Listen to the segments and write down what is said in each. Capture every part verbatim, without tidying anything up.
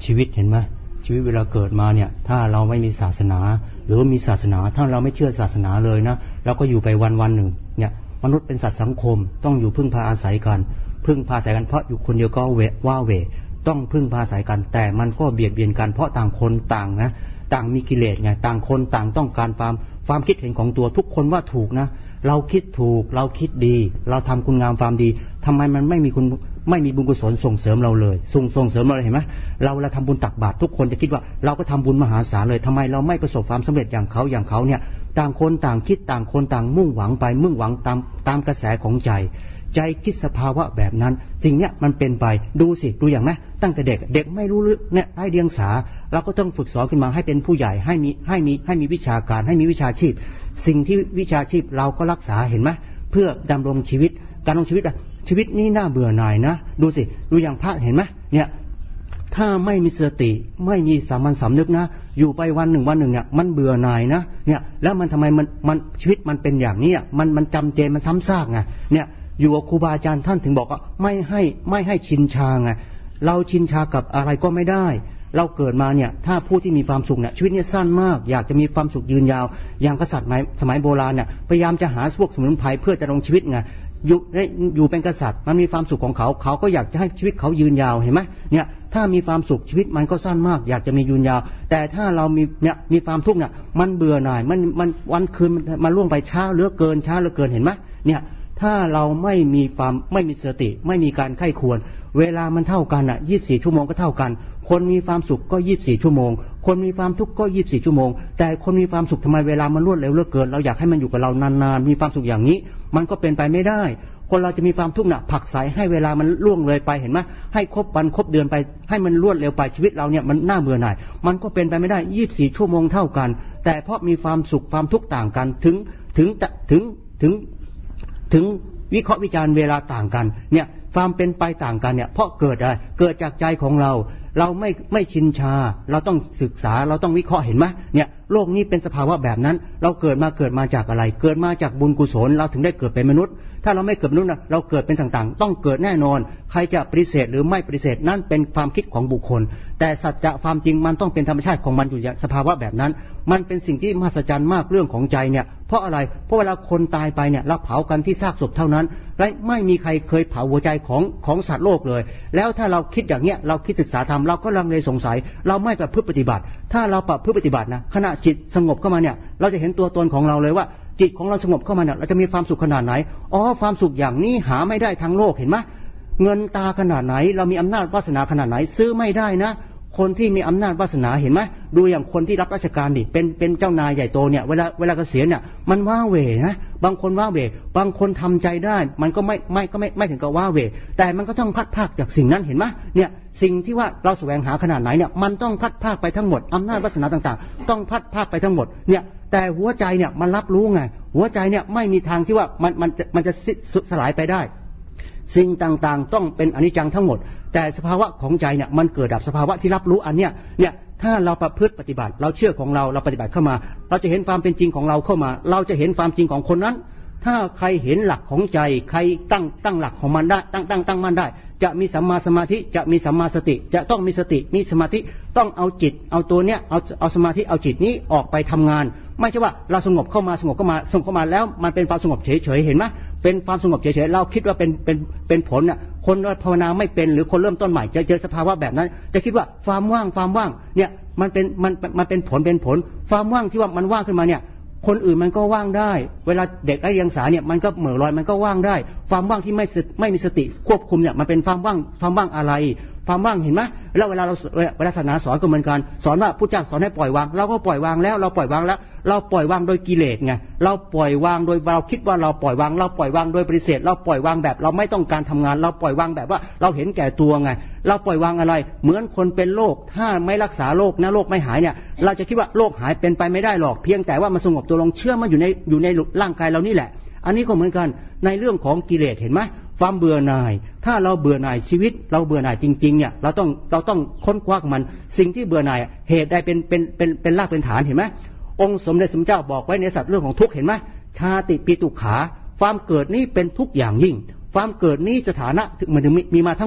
ชีวิตเห็นไหมชีวิตเวลาเกิดมาเนี่ยถ้าเราไม่มีศาสนาหรือว่ามีศาสนาถ้าเราไม่เชื่อศาสนาเลยนะเราก็อยู่ไปวันวันหนึ่งเนี่ยมนุษย์เป็นสัตว์สังคมต้องอยู่พึ่งพาอาศัยกันพึ่งพาอาศัยกันเพราะอยู่คนเดียวก็เวว่าเวต้องพึ่งพาอาศัยกันแต่มันก็เบียดเบียนกันเพราะต่างคนต่างนะต่างมีกิเลสไงต่างคนต่างต้องการความความคิดเห็นของตัวทุกคนว่าถูกนะเราคิดถูกเราคิดดีเราทำคุณงามความดีทำไมมันไม่มีคุณไม่มีบุญกุศลส่งเสริมเราเลยส่งส่งเสริมเราเห็นไหมเราเราทำบุญตักบาตรทุกคนจะคิดว่าเราก็ทำบุญมหาศาลเลยทำไมเราไม่ประสบความสำเร็จอย่างเขาอย่างเขาเนี่ยต่างคนต่างคิดต่างคนต่างมุ่งหวังไปมุ่งหวังตามตามกระแสของใจใจคิดสภาวะแบบนั้นสิ่งเนี้ยมันเป็นไปดูสิดูอย่างนะตั้งแต่เด็กเด็กไม่รู้เรื่องเนี่ยให้เดียงสาเราก็ต้องฝึกสอนขึ้นมาให้เป็นผู้ใหญ่ให้มีให้มีให้มีวิชาการให้มีวิชาชีพสิ่งที่วิชาชีพเราก็รักษาเห็นไหมเพื่อดำรงชีวิตการดำรงชีวิตอะชีวิตนี้น่าเบื่อหน่ายนะดูสิดูอย่างพระเห็นไหมเนี่ยถ้าไม่มีสติไม่มีสามัญสำนึกนะอยู่ไปวันหนึ่งวันหนึ่งเนี่ยมันเบื่อหน่ายนะเนี่ยแล้วมันทำไมมันมันชีวิตมันเป็นอย่างนี้อ่ะมันมันจำเจมันซ้ำซากไงเนี่ยอยู่กับครูบาอาจารย์ท่านถึงบอกว่าไม่ให้ไม่ให้ชินชาไงเราชินชากับอะไรก็ไม่ได้เราเกิดมาเนี่ยถ้าผู้ที่มีความสุขเนี่ยชีวิตเนี่ยสั้นมากอยากจะมีความสุขยืนยาวอย่างกษัตริย์สมัยโบราณเนี่ยพยายามจะหาพวกสมุนไพรเพื่อจะดำรงชีวิตไงอยู่อยู่เป็นกษัตริย์มันมีความสุขของเขาเขาก็อยากจะให้ชีวิตเขายืนยาวเห็นไหมเนี่ยถ้ามีความสุขชีวิตมันก็สั้นมากอยากจะมียืนยาวแต่ถ้าเรามีเนี่ยมีความทุกข์เนี่ยมันเบื่อหน่ายมันมันวันคืนมันล่วงไปช้าเหลือเกินช้าเหลือเกินเห็นไหมเนี่ยถ้าเราไม่มีความไม่มีสติไม่มีการไข้ควรเวลามันเท่ากันอ่ะยี่สิบสี่ชั่วโมงก็เท่ากันคนมีความสุขก็ยี่สิบสี่ชั่วโมงคนมีความทุกข์ก็ยี่สิบสี่ชั่วโมงแต่คนมีความสุขทำไมเวลามันรวดเร็วเหลือเกินเราอยากให้มันอยู่กับเรานานๆมีความสุขอย่างนี้มันก็เป็นไปไม่ได้คนเราจะมีความทุกข์น่ะผักใสให้เวลามันล่วงเลยไปเห็นไหมให้ครบวันครบเดือนไปให้มันรวดเร็วไปชีวิตเราเนี่ยมันน่าเบื่อหน่ายมันก็เป็นไปไม่ได้ยี่สิบสี่ชั่วโมงเท่ากันแต่เพราะมีความสุขความทุกข์ต่างกันถึงถึงถึงถึงถึงวิเคราะห์วิจารณ์เวลาต่างกันเนี่ยความเป็นไปต่างกันเนี่ยเพราะเกิดอะไรเกิดจากใจของเราเราไม่ไม่ชินชาเราต้องศึกษาเราต้องวิเคราะห์เห็นไหมเนี่ยโลกนี้เป็นสภาวะแบบนั้นเราเกิดมาเกิดมาจากอะไรเกิดมาจากบุญกุศลเราถึงได้เกิดเป็นมนุษย์ถ้าเราไม่เกิดมนุษย์นะเราเกิดเป็นต่างๆต้องเกิดแน่นอนใครจะปฏิเสธหรือไม่ปฏิเสธนั่นเป็นความคิดของบุคคลแต่สัจจะความจริงมันต้องเป็นธรรมชาติของมันอยู่อย่างสภาวะแบบนั้นมันเป็นสิ่งที่มหัศจรรย์มากเรื่องของใจเนี่ยเพราะอะไรเพราะเวลาคนตายไปเนี่ยเราเผากันที่ซากศพเท่านั้นและไม่มีใครเคยเผาหัวใจของของสัตว์โลกเลยแล้วถ้าเราคิดอย่างเนี้ยเราคิดศึกษาธรรมเราก็ลังเลสงสัยเราไม่ประพฤติปฏิบัติถ้าเราประพฤติปฏิบัตินะขณะจิตสงบเข้ามาเนี่ยเราจะเห็นตัวตนของเราเลยว่าจิตของเราสงบเข้ามาเนี่ยเราจะมีความสุขขนาดไหนอ๋อความสุขอย่างนี้หาไม่ได้ทั้งโลกเห็นไหมเงินตาขนาดไหนเรามีอำนาจวาสนาขนาดไหนซื้อไม่ได้นะคนที่มีอำนาจวาสนาเห็นไหมดูอย่างคนที่รับราชการดิเป็นเป็นเจ้านายใหญ่โตเนี่ยเวลาเวลาเกษียณเนี่ยมันว้าเหวนะบางคนว้าเหวบางคนทำใจได้มันก็ไม่ไม่ก็ไม่ไม่ถึงกับว้าเหวแต่มันก็ต้องพัดภาคจากสิ่งนั้นเห็นไหมเนี่ยสิ่งที่ว่าเราแสวงหาขนาดไหนเนี่ยมันต้องพัดภาคไปทั้งหมดอำนาจวาสนาต่างๆต้องพัดภาคไปทั้งหมดเนี่ยแต่หัวใจเนี่ยมันรับรู้ไงหัวใจเนี่ยไม่มีทางที่ว่ามันมันจะมันจะสลายไปได้สิ่งต่างๆต้องเป็นอนิจจังทั้งหมดแต่สภาวะของใจเนี่ยมันเกิดดับสภาวะที่รับรู้อันเนี้ยเนี่ยถ้าเราประพฤติปฏิบัติเราเชื่อของเราเราปฏิบัติเข้ามาเราจะเห็นความเป็นจริงของเราเข้ามาเราจะเห็นความจริงของคนนั้นถ้าใครเห็นหลักของใจใครตั้งตั้งหลักของมันได้ตั้งตั้งตั้งมั่นได้จะมีสัมมาสมาธิจะมีสัมมาสติจะต้องมีสติมีสมาธิต้องเอาจิตเอาตัวเนี้ยเอาเอาสมาธิเอาจิตนี้ออกไปทำงานไม่ใช่ว่าเราสงบเข้ามาสงบเข้ามาสงบเข้ามาแล้วมันเป็นความสงบเฉยๆเห็นไหมเป็นความสงบเฉยๆเราคิดว่าเป็นเป็นเป็นผลน่ะคนภาวนาไม่เป็นหรือคนเริ่มต้นใหม่จะเจอสภาวะแบบนั้นจะคิดว่าความว่างความว่างเนี่ยมันเป็นมันมันเป็นผลเป็นผลความว่างที่ว่ามันว่างขึ้นมาเนี่ยคนอื่นมันก็ว่างได้เวลาเด็กไร้เดียงสาเนี่ยมันก็เหม่อลอยมันก็ว่างได้ความว่างที่ไม่ไม่มีสติควบคุมเนี่ยมันเป็นความว่างความว่างอะไรความว่างเห็นไหมแล้วเวลาเราเวลาศาสนาสอนก็เหมือนกันสอนว่าพุทธเจ้าสอนให้ปล่อยวางเราก็ปล่อยวางแล้วเราปล่อยวางแล้วเราปล่อยวางโดยกิเลสไงเราปล่อยวางโดยเราคิดว่าเราปล่อยวางเราปล่อยวางโดยปฏิเสธเราปล่อยวางแบบเราไม่ต้องการทำงานเราปล่อยวางแบบว่าเราเห็นแก่ตัวไงเราปล่อยวางอะไรเหมือนคนเป็นโรคถ้าไม่รักษาโรคนะโรคไม่หายเนี่ยเราจะคิดว่าโรคหายเป็นไปไม่ได้หรอกเพียงแต่ว่ามันสงบตัวลงเชื่อมันอยู่ในอยู่ในร่างกายเรานี่แหละอันนี้ก็เหมือนกันในเรื่องของกิเลสเห็นไหมความเบื่อหน่ายถ้าเราเบื่อหน่ายชีวิตเราเบื่อหน่ายจริงๆเนี่ยเราต้องเราต้องค้นคว้ามันสิ่งที่เบื่อหน่ายเหตุใดเป็นเป็นเป็นเป็นรากเป็นฐานเห็นไหมองค์สมเด็จสมเจ้าบอกไว้ในสัตว์เรื่องของทุกข์เห็นไหมชาติปีตุขาความเกิดนี้เป็นทุกข์อย่างยิ่งความเกิดนี้สถานะมันถึงมีมาทั้งหมด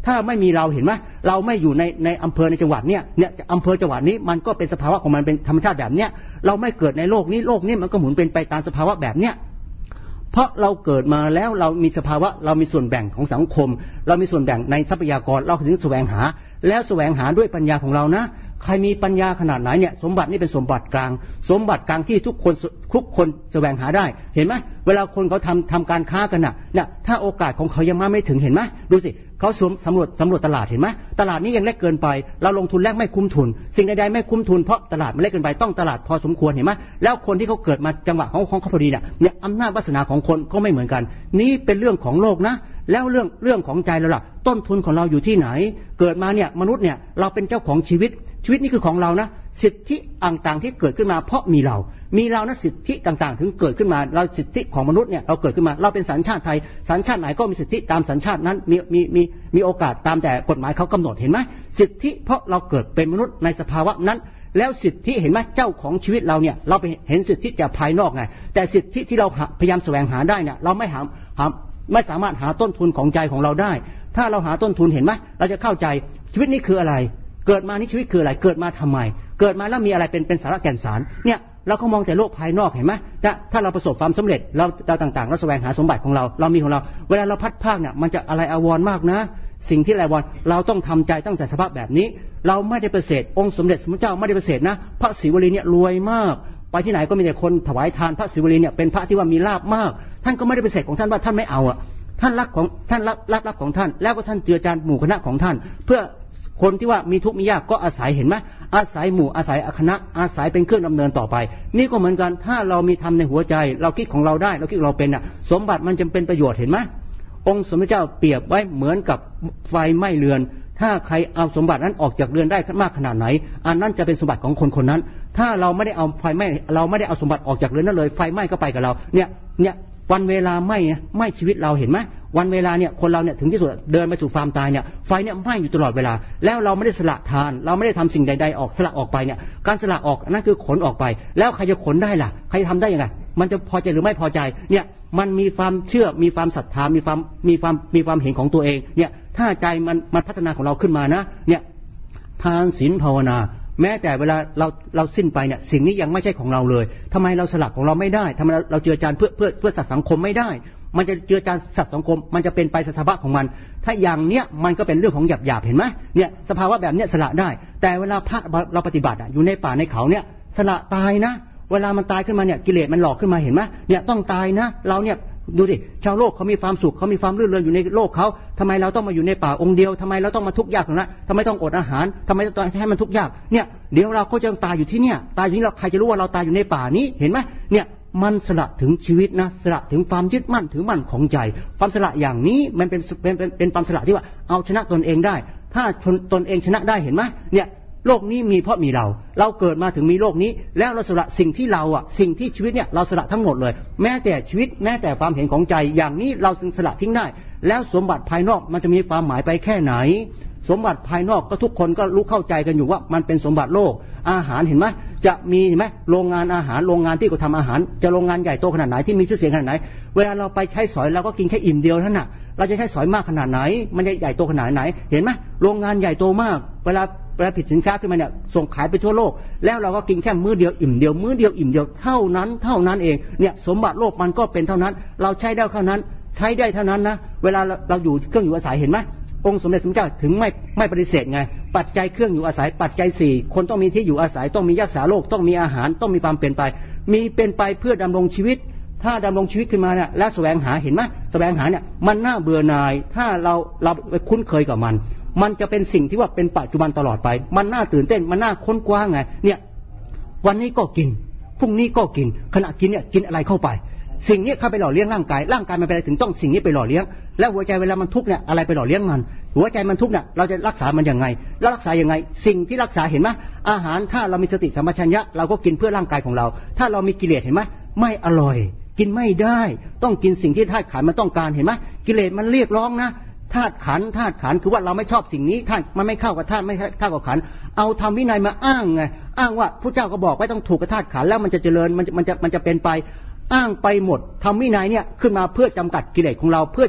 ถ้าไม่มีเราเห็นไหมเราไม่อยู่ในในอำเภอในจังหวัดเนี่ยเนี่ยอำเภอจังหวัดนี้มันก็เป็นสภาวะของมันเป็นธรรมชาติแบบเนี้ยเราไม่เกิดในโลกนี้โลกนี้มันก็หมุนเป็นไปตามสภาวะแบบเนี้ยเพราะเราเกิดมาแล้วเรามีสภาวะเรามีส่วนแบ่งของสังคมเรามีส่วนแบ่งในทรัพยากรเราถึงแสวงหาแล้วแสวงหาด้วยปัญญาของเรานะใครมีปัญญาขนาดไหนเนี่ยสมบัตินี่เป็นสมบัติกลางสมบัติกลางที่ทุกคนทุกคนแสวงหาได้เห็นไหมเวลาคนเขาทำทำการค้ากันน่ะเนี่ยถ้าโอกาสของเขายังมาไม่ถึงเห็นไหมดูสิเขาสำรวจสำรวจตลาดเห็นไหมตลาดนี้ยังเล็กเกินไปเราลงทุนแรกไม่คุ้มทุนสิ่งใดๆไม่คุ้มทุนเพราะตลาดมันเล็กเกินไปต้องตลาดพอสมควรเห็นไหมแล้วคนที่เขาเกิดมาจังหวะของของเขาพอดีเนี่ยเนี่ยอำนาจวาสนาของคนก็ไม่เหมือนกันนี่เป็นเรื่องของโลกนะแล้วเรื่องเรื่องของใจเราล่ะต้นทุนของเราอยู่ที่ไหนเกิดมาเนี่ยมนุษย์เนี่ยเราเป็นเจ้าของชีวิตชีวิตนี่คือของเรานะสิทธิต่างๆที่เกิดขึ้นมาเพราะมีเรามีเรานะสิทธิต่างๆถึงเกิดขึ้นมาเราสิทธิของมนุษย์เนี่ยเราเกิดขึ้นมาเราเป็นสัญชาติไทยสัญชาติไหนก็มีสิทธิตามสัญชาตินั้นมีมีมีมีโอกาสตามแต่กฎหมายเขากำหนดเห็นไหมสิทธิเพราะเราเกิดเป็นมนุษย์ในสภาวะนั้นแล้วสิทธิเห็นไหมเจ้าของชีวิตเราเนี่ยเราไปเห็นสิทธิจากภายนอกไงแต่สิทธิที่เราพยายามแสวงหาได้เนี่ยเราไม่หาหาไม่สามารถหาต้นทุนของใจของเราได้ถ้าเราหาต้นทุนเห็นไหมเราจะเข้าใจชีวิตนี้คืออะไรเกิดมานี่ชีวิตคืออะไรเกิดมาทำไมเกิดมาแล้วมีอะไรเป็นเป็นสาระแก่นสารเนี่ยเราก็มองแต่โลกภายนอกเห็นไหมถ้าเราประสบความสำเร็จเราเราต่างๆเราแสวงหาสมบัติของเราเรามีของเราเวลาเราพัดภาคเนี่ยมันจะอะไรอาวรณ์มากนะสิ่งที่อะไรอาวรณ์เราต้องทำใจตั้งแต่สภาพแบบนี้เราไม่ได้ประเสริฐองค์สมเด็จสมเด็จเจ้าไม่ได้ประเสริฐนะพระศรีวลีเนี่ยรวยมากไปที่ไหนก็มีแต่คนถวายทานพระศรีวลีเนี่ยเป็นพระที่ว่ามีลาภมากท่านก็ไม่ได้ประเสริฐของท่านว่าท่านไม่เอาอ่ะท่านรักของท่านรักรักรักของท่านแล้วก็ท่านเจือจานหมู่คณะของท่านเพื่อคนที่ว่ามีทุกข์มียากก็อาศัยเห็นไหมอาศัยหมู่อาศัยคณะอาศัยเป็นเครื่องดำเนินต่อไปนี่ก็เหมือนกันถ้าเรามีธรรมในหัวใจเราคิดของเราได้เราคิดเราเป็นน่ะสมบัติมันจะเป็นประโยชน์เห็นไหมองค์สมเด็จเจ้าเปรียบไว้เหมือนกับไฟไหม้เรือนถ้าใครเอาสมบัตินั้นออกจากเรือนได้มากขนาดไหนอันนั้นจะเป็นสมบัติของคนคนนั้นถ้าเราไม่ได้เอาไฟไหม้เราไม่ได้เอาสมบัติออกจากเรือนนั้นเลยไฟไหม้ก็ไปกับเราเนี่ยเนี่ยวันเวลาไหม้ไหม้ชีวิตเราเห็นไหมวันเวลาเนี่ยคนเราเนี่ยถึงที่สุดเดินไปสู่ความตายเนี่ยไฟเนี่ยไหม้อยู่ตลอดเวลาแล้วเราไม่ได้สละทานเราไม่ได้ทำสิ่งใดๆออกสละออกไปเนี่ยการสละออกนั่นคือขนออกไปแล้วใครจะขนได้ล่ะใครจะทำได้ยังไงมันจะพอใจหรือไม่พอใจเนี่ยมันมีความเชื่อมีความศรัทธามีความมีความมีความเห็นของตัวเองเนี่ยถ้าใจมันมันพัฒนาของเราขึ้นมานะเนี่ยทานศีลภาวนาแม้แต่เวลาเราเราสิ้นไปเนี่ยสิ่งนี้ยังไม่ใช่ของเราเลยทำไมเราสละของเราไม่ได้ทำไมเราเจือจานเพื่อเพื่อเพื่อสัตว์สังคมไม่ได้มันจะเจือจานสัตว์สังคมมันจะเป็นไปสภาวะของมันถ้าอย่างเนี้ยมันก็เป็นเรื่องของหยาบหยาบเห็นไหมเนี่ยสภาวะแบบเนี้ยสละได้แต่เวลาพระเราปฏิบัติอ่ะอยู่ในป่าในเขาเนี่ยสละตายนะเวลามันตายขึ้นมาเนี่ยกิเลสมันหลอกขึ้นมาเห็นไหมเนี่ยต้องตายนะเราเนี่ยดูดิชาวโลกเขามีความสุขเขามีความรื่นเริงอยู่ในโลกเขาทำไมเราต้องมาอยู่ในป่าองค์เดียวทำไมเราต้องมาทุกข์ยากตรงนั้นทำไมต้องอดอาหารทำไมต้องให้มันทุกข์ยากเนี่ยเดี๋ยวเราก็จะตายอยู่ที่เนี่ยตายอยู่ที่เราใครจะรู้ว่าเราตายอยู่ในป่านี้เห็นไหมเนี่ยมันสละถึงชีวิตนะสละถึงความยึดมั่นถือมั่นของใจความสละอย่างนี้มันเป็นเป็นเป็นเป็นความสละที่ว่าเอาชนะตนเองได้ถ้าตนเองชนะได้เห็นไหมเนี่ยโลกนี้มีเพราะมีเราเราเกิดมาถึงมีโลกนี้แล้วเราสละสิ่งที่เราอ่ะสิ่งที่ชีวิตเนี่ยเราสละทั้งหมดเลยแม้แต่ชีวิตแม้แต่ความเห็นของใจอย่างนี้เราสละทิ้งได้แล้วสมบัติภายนอกมันจะมีความหมายไปแค่ไหนสมบัติภายนอกก็ทุกคนก็รู้เข้าใจกันอยู่ว่ามันเป็นสมบัติโลกอาหารเห็นไหมจะมีเห็นไหมโรงงานอาหารโรงงานที่เขาทำอาหารจะโรงงานใหญ่โตขนาดไหนที่มีชื่อเสียงขนาดไหนเวลาเราไปใช้สอยเราก็กินแค่อิ่มเดียวเท่านั้นน่ะเราจะใช้สอยมากขนาดไหนมันจะใหญ่โตขนาดไหนเห็นไหมโรงงานใหญ่โตมากเวลาเวลาผลิตสินค้าขึ้นมาเนี่ยส่งขายไปทั่วโลกแล้วเราก็กินแค่มื้อเดียวอิ่มเดียวมื้อเดียวอิ่มเดียวเท่านั้นเท่านั้นเองเนี่ยสมบัติโลกมันก็เป็นเท่านั้นเราใช้ได้เท่านั้นใช้ได้เท่านั้นนะเวลาเราอยู่เครื่องอยู่อาศัยเห็นไหมองค์สมเด็จสมเด็จเจ้าถึงไม่ไม่ปฏิเสธไงปัจจัยเครื่องอยู่อาศัยปัจจัยสี่คนต้องมีที่อยู่อาศัยต้องมียารักษาโรคต้องมีอาหารต้องมีความเป็นไปมีเป็นไปเพื่อดำรงชีวิตถ้าดำรงชีวิตขึ้นมาเนี่ยและแสวงหาเห็นไหมแสวงหาเนี่ยมันน่าเบื่อหน่ายถ้าเราเราไปคุ้นเคยกับมันมันจะเป็นสิ่งที่ว่าเป็นปัจจุบันตลอดไปมันน่าตื่นเต้นมันน่าค้นคว้าไงเนี่ยวันนี้ก็กินพรุ่งนี้ก็กินขณะกินเนี่ยกินอะไรเข้าไปสิ่งนี้เข้าไปหล่อเลี้ยงร่างกายร่างกายมันเป็นอะไรถึงต้องสิ่งนี้ไปหล่อเลี้ยงแล้วหัวใจเวลามันทุกข์เนี่ยอะไรไปหล่อเลี้ยงมันหัวใจมันทุกข์เนี่ยเราจะรักษามันยังไงแล้วรักษายังไงสิ่งที่รักษาเห็นไหมอาหารถ้าเรามีสติสัมปชัญญะเราก็กินเพื่อร่างกายของเราถ้าเรามีกิเลสเห็นไหมไม่อร่อยกินไม่ได้ต้องกินสิ่งที่ธาตุขันธ์มันต้องการเห็นไหมกิเลสมันเรียกร้องนะธาตุขันธ์ธาตุขันธ์คือว่าเราไม่ชอบสิ่งนี้ธาตุมันไม่เข้ากับธาตุไม่เข้ากับขันธ์เอาธรรมวินัยมาอ้างไงอ้างว่าพระเจ้าก็บอกไว้ต้องถูกกับธาตุขันธ์แล้วมันจะเจริญมันมันจะมันจะเป็นไปอ้างไปหมดธรรมวินัยเนี่ยขึ้นมาเพื่อจำกัดกิเลสของเราเพื่อจะ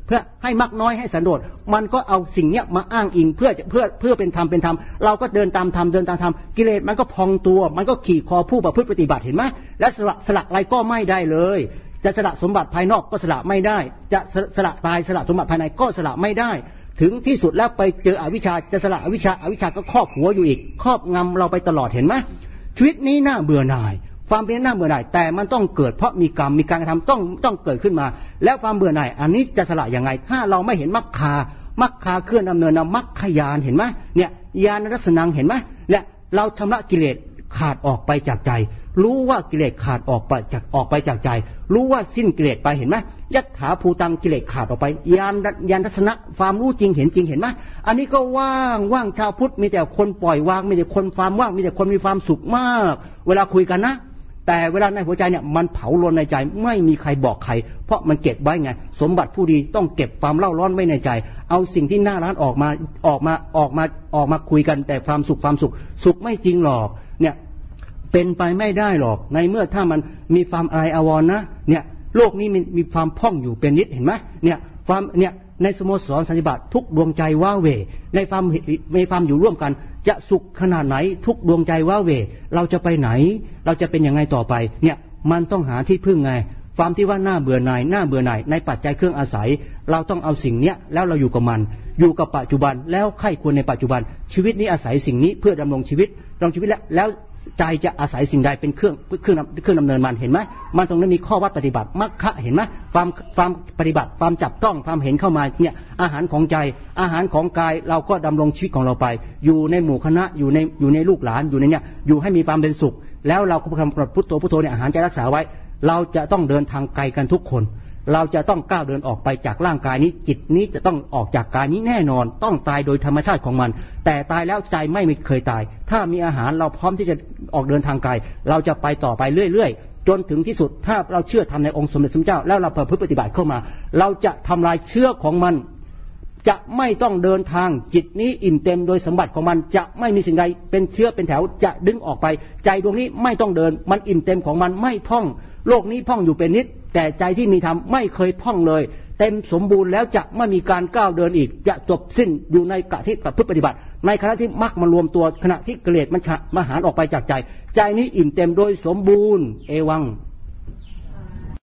เพื่อให้มักน้อยให้สันโดษมันก็เอาสิ่งเนี้ยมาอ้างอิงเพื่อเพื่อเพื่อเป็นธรรมเป็นธรรมเราก็เดินตามธรรมเดินตามธรรมกิเลสมันก็พองตัวมันก็ขี่คอผู้ประพฤติปฏิบัติเห็นไหมและสละสละอะไรก็ไม่ได้เลยจะสละสมบัติภายนอกก็สละไม่ได้จะสละตายสละสมบัติภายในก็สละไม่ได้ถึงที่สุดแล้วไปเจออวิชชาจะสละอวิชชาอวิชชาก็ครอบหัวอยู่อีกครอบงำเราไปตลอดเห็นไหมชีวิตนี้น่าเบื่อหน่ายความเป็นหน้าเบื่อหน่ายแต่มันต้องเกิดเพราะมีกรรมมีการกระทำต้องต้องเกิดขึ้นมาแล้วความเบื่อหน่ายอันนี้จะสละยังไงถ้าเราไม่เห็นมรรคามรรคาเคลื่อนดำเนินนำมรรคญาณเห็นไหมเนี่ยญาณรัศนังเห็นไหมเนี่ยเราชำระกิเลสขาดออกไปจากใจรู้ว่ากิเลสขาดออกไปจากออกไปจากใจรู้ว่าสิ้นกิเลสไปเห็นไหมยัตถาภูตังกิเลสขาดออกไปญาณญาณทัศนะความรู้จริงเห็นจริงเห็นไหมอันนี้ก็ว่างว่างชาวพุทธมีแต่คนปล่อยวางมีแต่คนความว่างมีแต่คนมีความสุขมากเวลาคุยกันนะแต่เวลาในหัวใจเนี่ยมันเผาลนในใจไม่มีใครบอกใครเพราะมันเก็บไว้ไงสมบัติผู้ดีต้องเก็บความเล่าร้อนไว้ในใจเอาสิ่งที่น่าร้านออกมาออกมาออกมาออกมาคุยกันแต่ความสุขความสุขสุขไม่จริงหรอกเนี่ยเป็นไปไม่ได้หรอกในเมื่อถ้ามันมีความอะไรอาวรณ์นะเนี่ยโลกนี้มีมีความพ่องอยู่เป็นนิดเห็นไหมเนี่ยความเนี่ยในสโมสรสันติบาตทุกดวงใจว้าเหวในความในความอยู่ร่วมกันจะสุขขนาดไหนทุกดวงใจว้าเหวเราจะไปไหนเราจะเป็นยังไงต่อไปเนี่ยมันต้องหาที่พึ่งไงความที่ว่าหน้าเบื่อหน่ายหน้าเบื่อหน่ายในปัจจัยเครื่องอาศัยเราต้องเอาสิ่งเนี้ยแล้วเราอยู่กับมันอยู่กับปัจจุบันแล้วไข้ควรในปัจจุบันชีวิตนี้อาศัยสิ่งนี้เพื่อดำรงชีวิตดำรงชีวิตแล้วแล้วใจจะอาศัยสิ่งใดเป็นเครื่องเครื่องเครื่องดำเนินมันเห็นไหมมันตรงนั้นมีข้อวัดปฏิบัติมรรคเห็นไหมความความปฏิบัติความจับต้องความเห็นเข้ามาเนี่ยอาหารของใจอาหารของกายเราก็ดำรงชีวิตของเราไปอยู่ในหมู่คณะอยู่ในอยู่ในลูกหลานอยู่ในเนี่ยอยู่ให้มีความเป็นสุขแล้วเราก็ทำพุทโธพุทโธเนี่ยอาหารใจรักษาไว้เราจะต้องเดินทางไกลกันทุกคนเราจะต้องก้าวเดินออกไปจากร่างกายนี้จิตนี้จะต้องออกจากกายนี้แน่นอนต้องตายโดยธรรมชาติของมันแต่ตายแล้วใจไม่เคยตายถ้ามีอาหารเราพร้อมที่จะออกเดินทางไกลเราจะไปต่อไปเรื่อยๆจนถึงที่สุดถ้าเราเชื่อทำในองค์สมเด็จพระเจ้าแล้วเราประพฤติปฏิบัติเข้ามาเราจะทำลายเชื้อของมันจะไม่ต้องเดินทางจิตนี้อิ่มเต็มโดยสมบัติของมันจะไม่มีสิ่งใดเป็นเชื้อเป็นแถวจะดึงออกไปใจดวงนี้ไม่ต้องเดินมันอิ่มเต็มของมันไม่พ่องโลกนี้พ่องอยู่เป็นนิดแต่ใจที่มีธรรมไม่เคยพ่องเลยเต็มสมบูรณ์แล้วจะไม่มีการก้าวเดินอีกจะจบสิ้นอยู่ในกะที่ประพฤติปฏิบัติในขณะที่มรรคมารวมตัวขณะที่กิเลสมันมหาออกไปจากใจใจนี้อิ่มเต็มโดยสมบูรณ์เอวัง